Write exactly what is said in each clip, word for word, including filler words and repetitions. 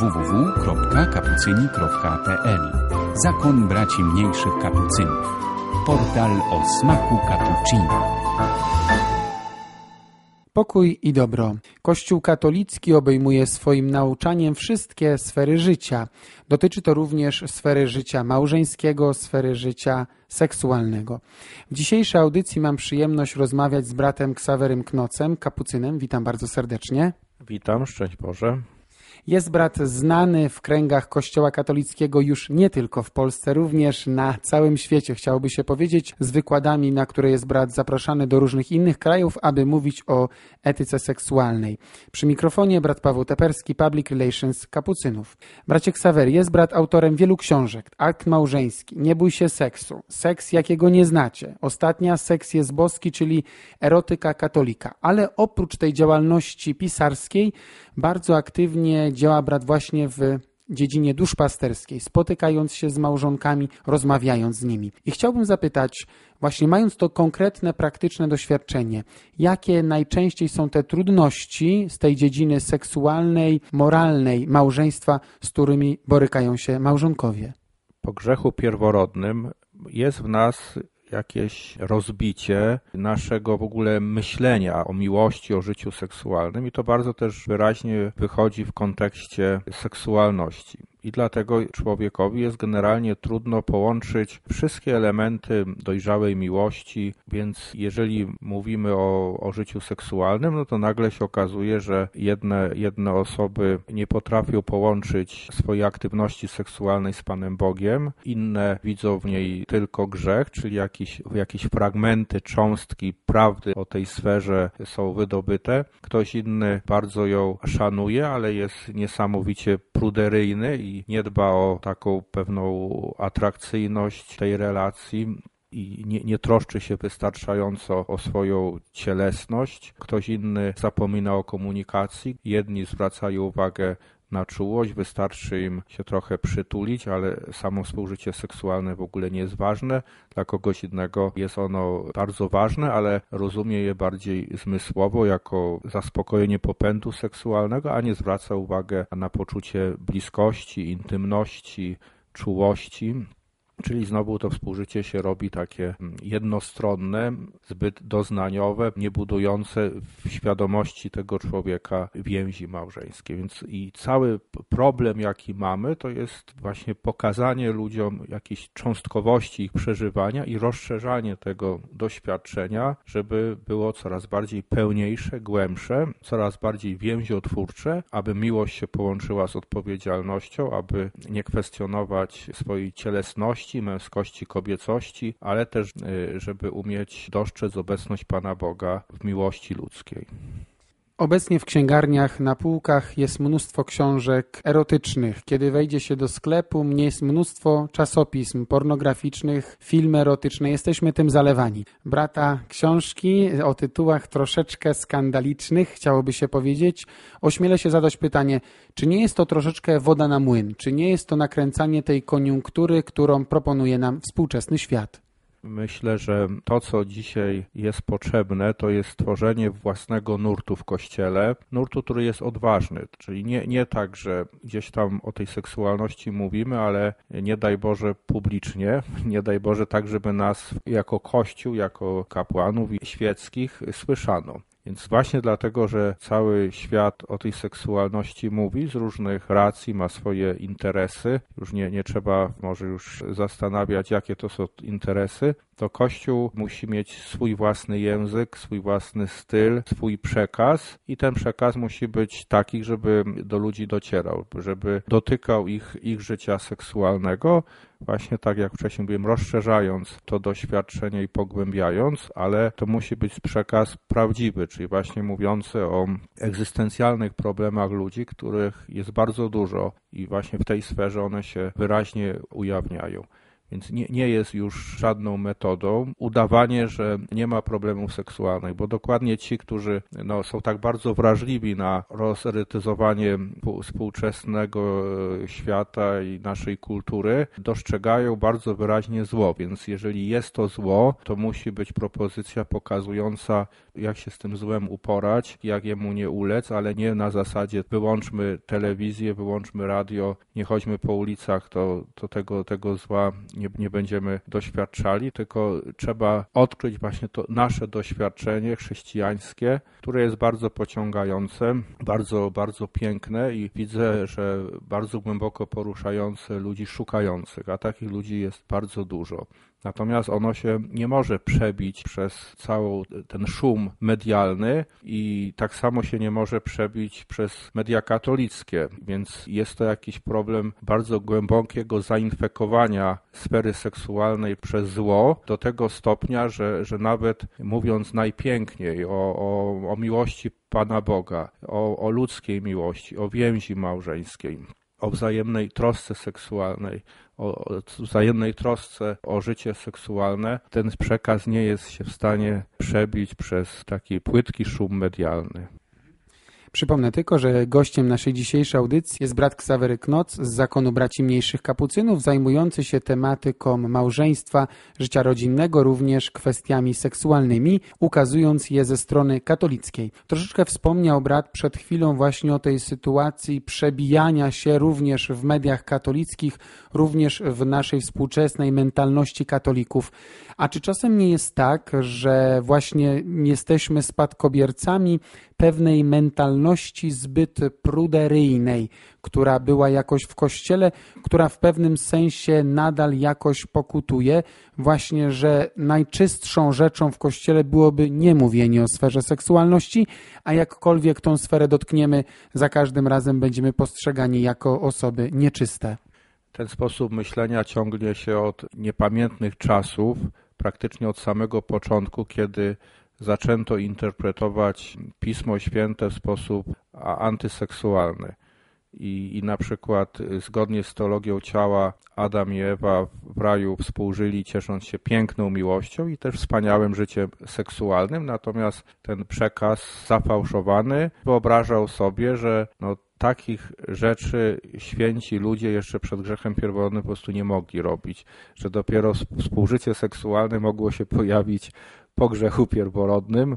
w w w kropka kapucyni kropka p l. Zakon Braci Mniejszych Kapucynów. Portal o smaku cappuccino. Pokój i dobro. Kościół katolicki obejmuje swoim nauczaniem wszystkie sfery życia. Dotyczy to również sfery życia małżeńskiego, sfery życia seksualnego. W dzisiejszej audycji mam przyjemność rozmawiać z bratem Ksawerym Knocem, kapucynem. Witam bardzo serdecznie. Witam, szczęść Boże. Jest brat znany w kręgach Kościoła katolickiego już nie tylko w Polsce, również na całym świecie, chciałoby się powiedzieć, z wykładami, na które jest brat zapraszany do różnych innych krajów, aby mówić o etyce seksualnej. Przy mikrofonie brat Paweł Teperski, Public Relations Kapucynów. Bracie Ksawery, jest brat autorem wielu książek. Akt małżeński, Nie bój się seksu, Seks jakiego nie znacie. Ostatnia, Seks jest boski, czyli erotyka katolika. Ale oprócz tej działalności pisarskiej bardzo aktywnie działa brat właśnie w dziedzinie duszpasterskiej, spotykając się z małżonkami, rozmawiając z nimi. I chciałbym zapytać, właśnie mając to konkretne, praktyczne doświadczenie, jakie najczęściej są te trudności z tej dziedziny seksualnej, moralnej małżeństwa, z którymi borykają się małżonkowie? Po grzechu pierworodnym jest w nas jakieś rozbicie naszego w ogóle myślenia o miłości, o życiu seksualnym i to bardzo też wyraźnie wychodzi w kontekście seksualności. I dlatego człowiekowi jest generalnie trudno połączyć wszystkie elementy dojrzałej miłości, więc jeżeli mówimy o, o życiu seksualnym, no to nagle się okazuje, że jedne, jedne osoby nie potrafią połączyć swojej aktywności seksualnej z Panem Bogiem, inne widzą w niej tylko grzech, czyli jakieś, jakieś fragmenty, cząstki prawdy o tej sferze są wydobyte. Ktoś inny bardzo ją szanuje, ale jest niesamowicie pruderyjny i i nie dba o taką pewną atrakcyjność tej relacji i nie, nie troszczy się wystarczająco o swoją cielesność. Ktoś inny zapomina o komunikacji. Jedni zwracają uwagę na czułość, wystarczy im się trochę przytulić, ale samo współżycie seksualne w ogóle nie jest ważne. Dla kogoś innego jest ono bardzo ważne, ale rozumie je bardziej zmysłowo, jako zaspokojenie popędu seksualnego, a nie zwraca uwagę na poczucie bliskości, intymności, czułości. Czyli znowu to współżycie się robi takie jednostronne, zbyt doznaniowe, nie budujące w świadomości tego człowieka więzi małżeńskie. Więc i cały problem, jaki mamy, to jest właśnie pokazanie ludziom jakiejś cząstkowości ich przeżywania i rozszerzanie tego doświadczenia, żeby było coraz bardziej pełniejsze, głębsze, coraz bardziej więziotwórcze, aby miłość się połączyła z odpowiedzialnością, aby nie kwestionować swojej cielesności, męskości, kobiecości, ale też żeby umieć dostrzec obecność Pana Boga w miłości ludzkiej. Obecnie w księgarniach na półkach jest mnóstwo książek erotycznych. Kiedy wejdzie się do sklepu, jest mnóstwo czasopism pornograficznych, filmy erotyczne. Jesteśmy tym zalewani. Brata książki o tytułach troszeczkę skandalicznych, chciałoby się powiedzieć. Ośmielę się zadać pytanie, czy nie jest to troszeczkę woda na młyn? Czy nie jest to nakręcanie tej koniunktury, którą proponuje nam współczesny świat? Myślę, że to, co dzisiaj jest potrzebne, to jest stworzenie własnego nurtu w Kościele, nurtu, który jest odważny, czyli nie, nie tak, że gdzieś tam o tej seksualności mówimy, ale nie daj Boże publicznie, nie daj Boże tak, żeby nas jako Kościół, jako kapłanów świeckich słyszano. Więc właśnie dlatego, że cały świat o tej seksualności mówi z różnych racji, ma swoje interesy, już nie, nie trzeba może już zastanawiać, jakie to są interesy, to Kościół musi mieć swój własny język, swój własny styl, swój przekaz i ten przekaz musi być taki, żeby do ludzi docierał, żeby dotykał ich, ich życia seksualnego, właśnie tak jak wcześniej mówiłem, rozszerzając to doświadczenie i pogłębiając, ale to musi być przekaz prawdziwy, czyli właśnie mówiący o egzystencjalnych problemach ludzi, których jest bardzo dużo i właśnie w tej sferze one się wyraźnie ujawniają. Więc nie, nie jest już żadną metodą udawanie, że nie ma problemów seksualnych, bo dokładnie ci, którzy no, są tak bardzo wrażliwi na rozerytyzowanie współczesnego świata i naszej kultury, dostrzegają bardzo wyraźnie zło, więc jeżeli jest to zło, to musi być propozycja pokazująca, jak się z tym złem uporać, jak jemu nie ulec, ale nie na zasadzie wyłączmy telewizję, wyłączmy radio, nie chodźmy po ulicach, to, to tego, tego zła nie, nie będziemy doświadczali, tylko trzeba odkryć właśnie to nasze doświadczenie chrześcijańskie, które jest bardzo pociągające, bardzo, bardzo piękne i widzę, że bardzo głęboko poruszające ludzi szukających, a takich ludzi jest bardzo dużo. Natomiast ono się nie może przebić przez cały ten szum medialny i tak samo się nie może przebić przez media katolickie, więc jest to jakiś problem bardzo głębokiego zainfekowania sfery seksualnej przez zło do tego stopnia, że, że nawet mówiąc najpiękniej o, o, o miłości Pana Boga, o, o ludzkiej miłości, o więzi małżeńskiej, o wzajemnej trosce seksualnej, o wzajemnej trosce o życie seksualne, ten przekaz nie jest się w stanie przebić przez taki płytki szum medialny. Przypomnę tylko, że gościem naszej dzisiejszej audycji jest brat Ksawery Knoc z Zakonu Braci Mniejszych Kapucynów, zajmujący się tematyką małżeństwa, życia rodzinnego, również kwestiami seksualnymi, ukazując je ze strony katolickiej. Troszeczkę wspomniał brat przed chwilą właśnie o tej sytuacji przebijania się również w mediach katolickich, również w naszej współczesnej mentalności katolików. A czy czasem nie jest tak, że właśnie jesteśmy spadkobiercami pewnej mentalności zbyt pruderyjnej, która była jakoś w Kościele, która w pewnym sensie nadal jakoś pokutuje, właśnie, że najczystszą rzeczą w Kościele byłoby nie mówienie o sferze seksualności, a jakkolwiek tą sferę dotkniemy, za każdym razem będziemy postrzegani jako osoby nieczyste. Ten sposób myślenia ciągnie się od niepamiętnych czasów, praktycznie od samego początku, kiedy zaczęto interpretować Pismo Święte w sposób antyseksualny. I, i na przykład zgodnie z teologią ciała Adam i Ewa w raju współżyli, ciesząc się piękną miłością i też wspaniałym życiem seksualnym, natomiast ten przekaz zafałszowany wyobrażał sobie, że no, takich rzeczy święci ludzie jeszcze przed grzechem pierworodnym po prostu nie mogli robić, że dopiero współżycie seksualne mogło się pojawić po grzechu pierworodnym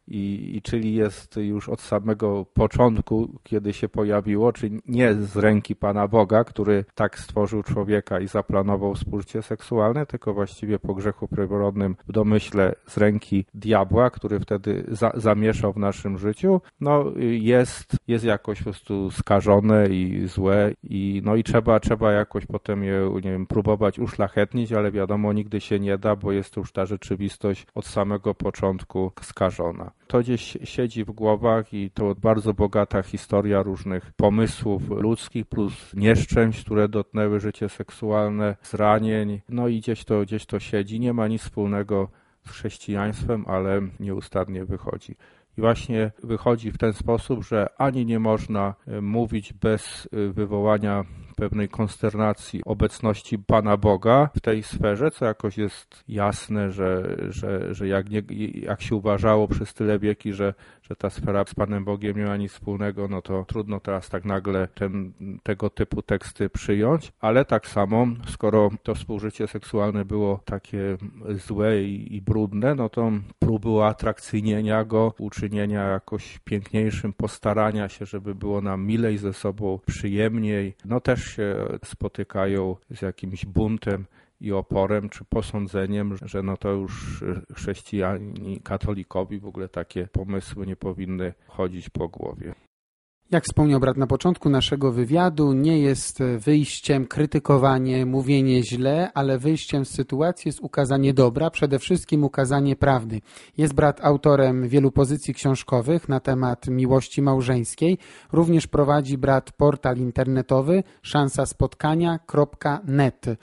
i, i czyli jest już od samego początku, kiedy się pojawiło, czyli nie z ręki Pana Boga, który tak stworzył człowieka i zaplanował współżycie seksualne, tylko właściwie po grzechu pierworodnym w domyśle z ręki diabła, który wtedy za, zamieszał w naszym życiu, no jest, jest jakoś po prostu skażone i złe i no i trzeba, trzeba jakoś potem je, nie wiem, próbować uszlachetnić, ale wiadomo, nigdy się nie da, bo jest już ta rzeczywistość od samego początku skażona. To gdzieś siedzi w głowach i to bardzo bogata historia różnych pomysłów ludzkich plus nieszczęść, które dotknęły życie seksualne, zranień, no i gdzieś to, gdzieś to siedzi. Nie ma nic wspólnego z chrześcijaństwem, ale nieustannie wychodzi. I właśnie wychodzi w ten sposób, że ani nie można mówić bez wywołania pewnej konsternacji obecności Pana Boga w tej sferze, co jakoś jest jasne, że, że, że jak, nie, jak się uważało przez tyle wieki, że, że ta sfera z Panem Bogiem nie ma nic wspólnego, no to trudno teraz tak nagle ten, tego typu teksty przyjąć, ale tak samo, skoro to współżycie seksualne było takie złe i, i brudne, no to próby uatrakcyjnienia go, uczynienia jakoś piękniejszym, postarania się, żeby było nam milej ze sobą, przyjemniej, no też się spotykają z jakimś buntem i oporem, czy posądzeniem, że no to już chrześcijanie, katolikowi w ogóle takie pomysły nie powinny chodzić po głowie. Jak wspomniał brat na początku naszego wywiadu, nie jest wyjściem krytykowanie, mówienie źle, ale wyjściem z sytuacji jest ukazanie dobra, przede wszystkim ukazanie prawdy. Jest brat autorem wielu pozycji książkowych na temat miłości małżeńskiej. Również prowadzi brat portal internetowy szansa spotkania kropka net.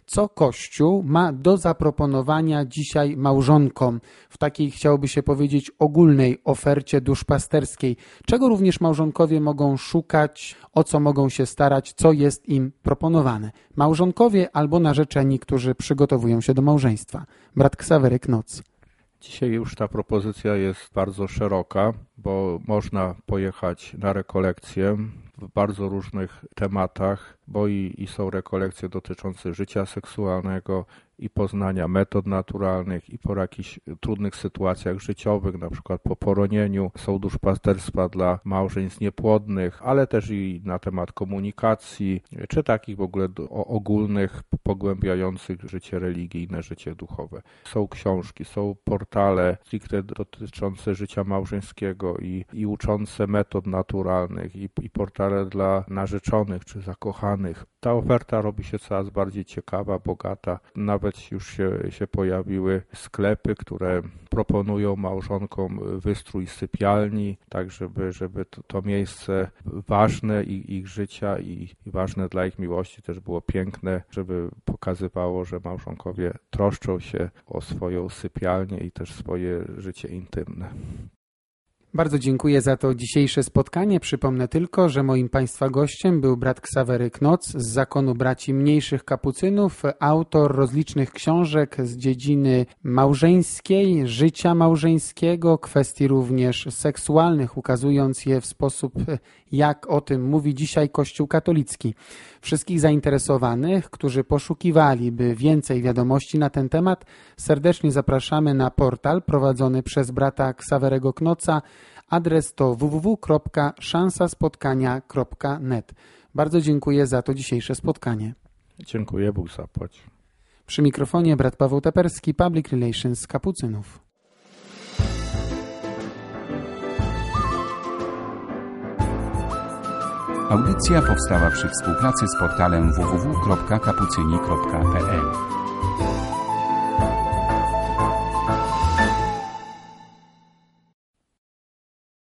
Co Kościół ma do zaproponowania dzisiaj małżonkom w takiej, chciałoby się powiedzieć, ogólnej ofercie duszpasterskiej? Czego również małżonkowie mogą szukać, o co mogą się starać, co jest im proponowane? Małżonkowie albo narzeczeni, którzy przygotowują się do małżeństwa. Brat Ksawery Knoc. Dzisiaj już ta propozycja jest bardzo szeroka, bo można pojechać na rekolekcje w bardzo różnych tematach, bo i, i są rekolekcje dotyczące życia seksualnego i poznania metod naturalnych i po jakichś trudnych sytuacjach życiowych, na przykład po poronieniu. Są duszpasterstwa dla małżeństw niepłodnych, ale też i na temat komunikacji, czy takich w ogóle ogólnych, pogłębiających życie religijne, życie duchowe. Są książki, są portale stricte dotyczące życia małżeńskiego i, i uczące metod naturalnych i, i portale dla narzeczonych czy zakochanych. Ta oferta robi się coraz bardziej ciekawa, bogata. Nawet już się, się pojawiły sklepy, które proponują małżonkom wystrój sypialni, tak żeby, żeby to, to miejsce ważne ich, ich życia i, i ważne dla ich miłości też było piękne, żeby pokazywało, że małżonkowie troszczą się o swoją sypialnię i też swoje życie intymne. Bardzo dziękuję za to dzisiejsze spotkanie. Przypomnę tylko, że moim Państwa gościem był brat Ksawery Knoc z Zakonu Braci Mniejszych Kapucynów, autor rozlicznych książek z dziedziny małżeńskiej, życia małżeńskiego, kwestii również seksualnych, ukazując je w sposób, jak o tym mówi dzisiaj Kościół katolicki. Wszystkich zainteresowanych, którzy poszukiwaliby więcej wiadomości na ten temat, serdecznie zapraszamy na portal prowadzony przez brata Ksawerego Knoca. Adres to w w w kropka szansa spotkania kropka net. Bardzo dziękuję za to dzisiejsze spotkanie. Dziękuję, Bóg zapłać. Przy mikrofonie brat Paweł Teperski, Public Relations Kapucynów. Audycja powstała przy współpracy z portalem w w w kropka kapucyni kropka p l.